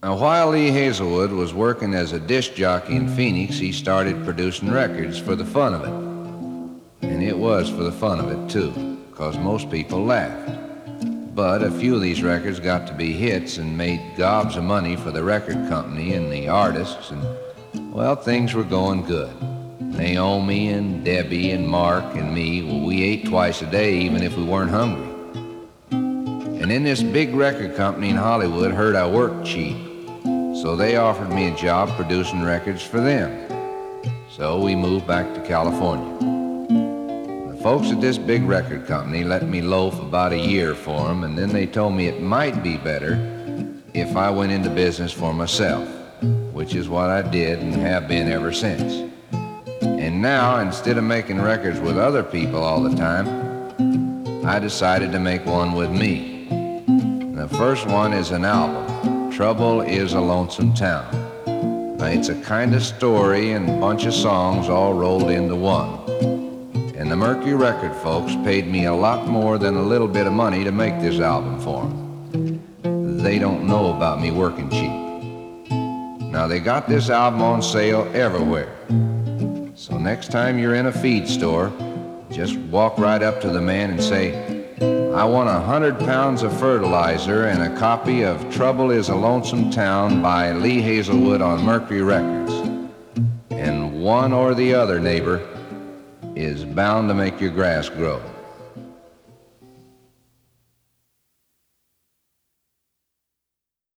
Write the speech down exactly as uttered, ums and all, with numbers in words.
Now, while Lee Hazelwood was working as a disc jockey in Phoenix, he started producing records for the fun of it. And it was for the fun of it, too, because most people laughed. But a few of these records got to be hits and made gobs of money for the record company and the artists, and, well, things were going good. Naomi and Debbie and Mark and me, well, we ate twice a day even if we weren't hungry. And then this big record company in Hollywood heard I worked cheap, so they offered me a job producing records for them. So we moved back to California. The folks at this big record company let me loaf about a year for them, and then they told me it might be better if I went into business for myself, which is what I did and have been ever since. And now, instead of making records with other people all the time, I decided to make one with me. The first one is an album, Trouble is a Lonesome Town. Now, it's a kind of story and a bunch of songs all rolled into one. And the Mercury Record folks paid me a lot more than a little bit of money to make this album for them. They don't know about me working cheap. Now, they got this album on sale everywhere. So next time you're in a feed store, just walk right up to the man and say, I want a hundred pounds of fertilizer and a copy of Trouble is a Lonesome Town by Lee Hazelwood on Mercury Records. And one or the other, neighbor, is bound to make your grass grow.